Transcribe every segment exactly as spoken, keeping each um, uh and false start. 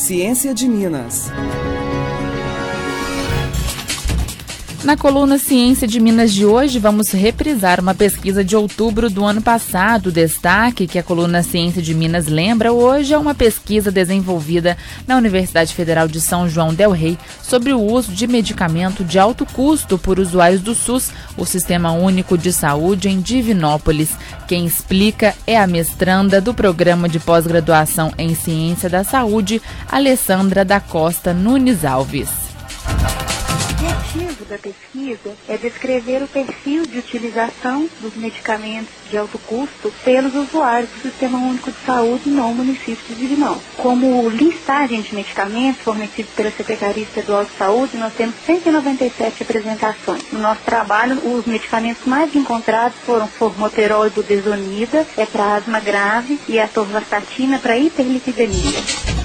Ciência de Minas. Na coluna Ciência de Minas de hoje, vamos reprisar uma pesquisa de outubro do ano passado. O destaque que a coluna Ciência de Minas lembra hoje é uma pesquisa desenvolvida na Universidade Federal de São João del Rei sobre o uso de medicamento de alto custo por usuários do SUS, o Sistema Único de Saúde, em Divinópolis. Quem explica é a mestranda do Programa de Pós-Graduação em Ciência da Saúde, Alessandra da Costa Nunes Alves. O objetivo da pesquisa é descrever o perfil de utilização dos medicamentos de alto custo pelos usuários do Sistema Único de Saúde no município de Divinópolis. Como listagem de medicamentos fornecidos pela Secretaria Estadual de Saúde, nós temos cento e noventa e sete apresentações. No nosso trabalho, os medicamentos mais encontrados foram formoterol e budesonida, é para asma grave, e atorvastatina para hiperlipidemia.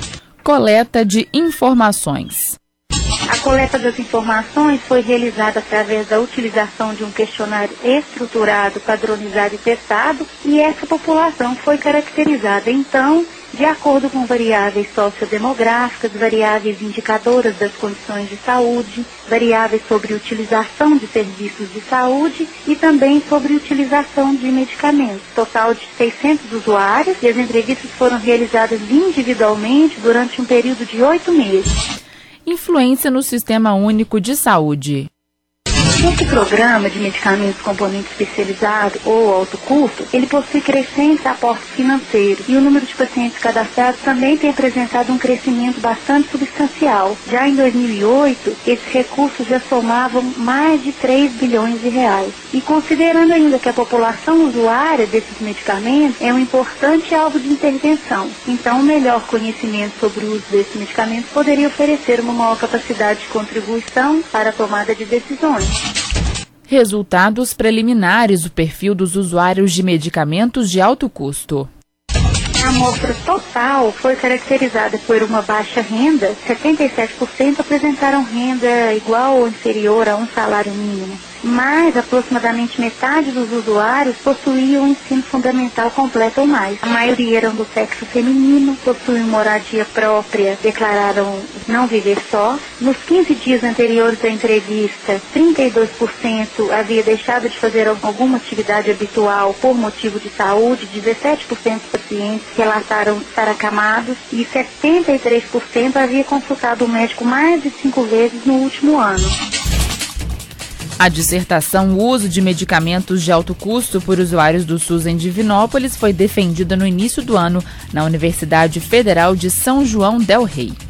Coleta de informações. A coleta das informações foi realizada através da utilização de um questionário estruturado, padronizado e testado, e essa população foi caracterizada, então, de acordo com variáveis sociodemográficas, variáveis indicadoras das condições de saúde, variáveis sobre utilização de serviços de saúde e também sobre utilização de medicamentos. Total de seiscentos usuários, e as entrevistas foram realizadas individualmente durante um período de oito meses. Influência no Sistema Único de Saúde. Esse programa de medicamentos componente especializado ou alto custo, ele possui crescente aporte financeiro e o número de pacientes cadastrados também tem apresentado um crescimento bastante substancial. Já em dois mil e oito, esses recursos já somavam mais de três bilhões de reais. E considerando ainda que a população usuária desses medicamentos é um importante alvo de intervenção, então o melhor conhecimento sobre o uso desses medicamentos poderia oferecer uma maior capacidade de contribuição para a tomada de decisões. Resultados preliminares do perfil dos usuários de medicamentos de alto custo. A amostra total foi caracterizada por uma baixa renda, setenta e sete por cento apresentaram renda igual ou inferior a um salário mínimo, mas aproximadamente metade dos usuários possuíam um ensino fundamental completo ou mais. A maioria eram do sexo feminino, possuíam moradia própria, declararam não viver só. Nos quinze dias anteriores à entrevista, trinta e dois por cento havia deixado de fazer alguma atividade habitual por motivo de saúde, dezessete por cento dos pacientes relataram estar acamados e setenta e três por cento havia consultado o médico mais de cinco vezes no último ano. A dissertação O uso de medicamentos de alto custo por usuários do SUS em Divinópolis foi defendida no início do ano na Universidade Federal de São João del Rei.